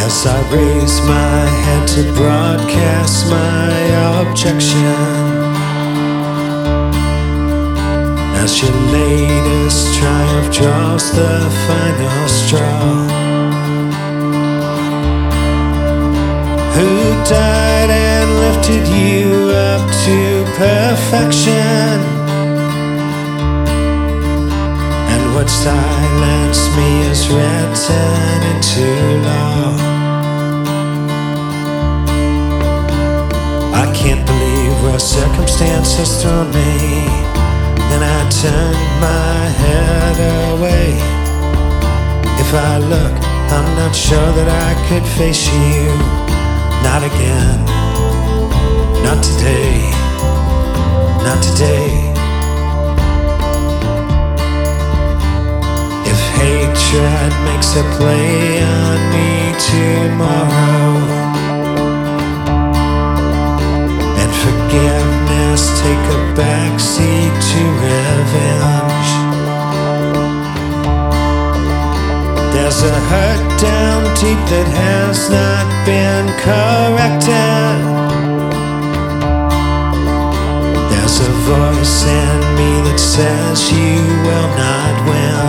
As I raise my head to broadcast my objection, as your latest triumph draws the final straw, who died and lifted you up to perfection, and what silenced me is written into law. I can't believe where circumstance has thrown me, then I turn my head away. If I look, I'm not sure that I could face you. Not again, not today, not today. If hatred makes a play on me tomorrow, and forgiveness take a backseat to revenge, there's a hurt down deep that has not been corrected. There's a voice in me that says you will not win.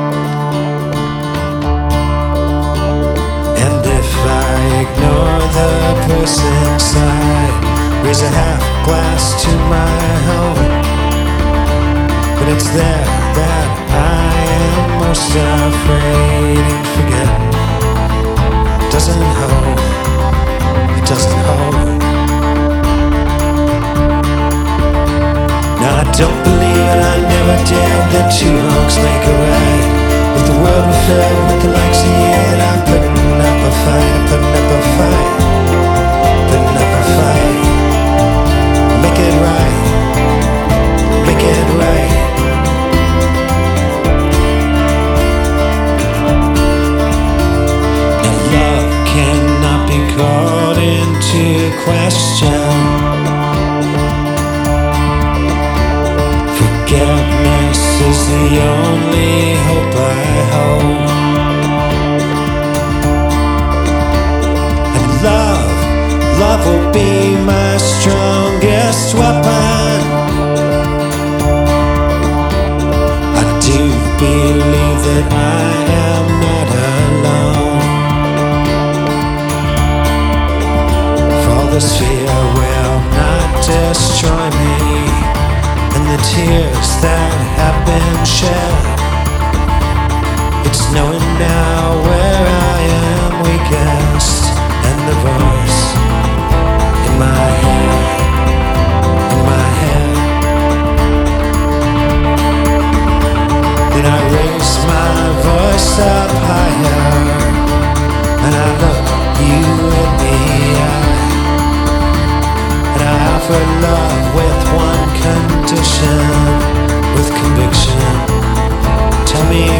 And if I ignore the person inside, raise a half glass to my home, but it's there that I am most afraid and forget. It doesn't hold, it doesn't hold. Now I don't believe and I never did that two wrongs make a right. If the world were filled with the likes of you, that I'm putting up a fight, I'm putting up a fight, putting up a fight. Make it right, make it right. Cannot be called into question. Forgiveness is the only hope I hold. And love will be my strongest weapon. I do believe that I am not alone. This fear will not destroy me, and the tears that have been shed, it's knowing now where I am weakest, and the voice in my head, in my head. Then I raise my voice up higher, and I look you in the eye. I offer love with one condition, with conviction. Tell me